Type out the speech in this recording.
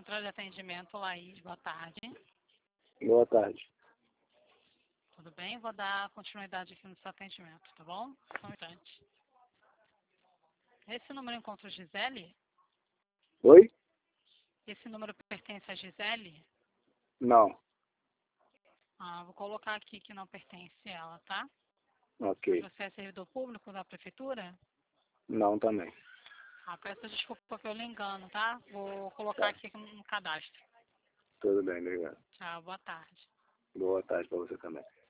Central de Atendimento, Laís, boa tarde. Boa tarde. Tudo bem? Vou dar continuidade aqui no seu atendimento, tá bom? Só um instante. Esse número encontra Gisele? Oi? Esse número pertence a Gisele? Não. Vou colocar aqui que não pertence a ela, tá? Ok. Você é servidor público da prefeitura? Não também. Peço desculpa pelo engano, tá? Vou colocar aqui no cadastro. Tudo bem, obrigado. Tchau, boa tarde. Boa tarde para você também.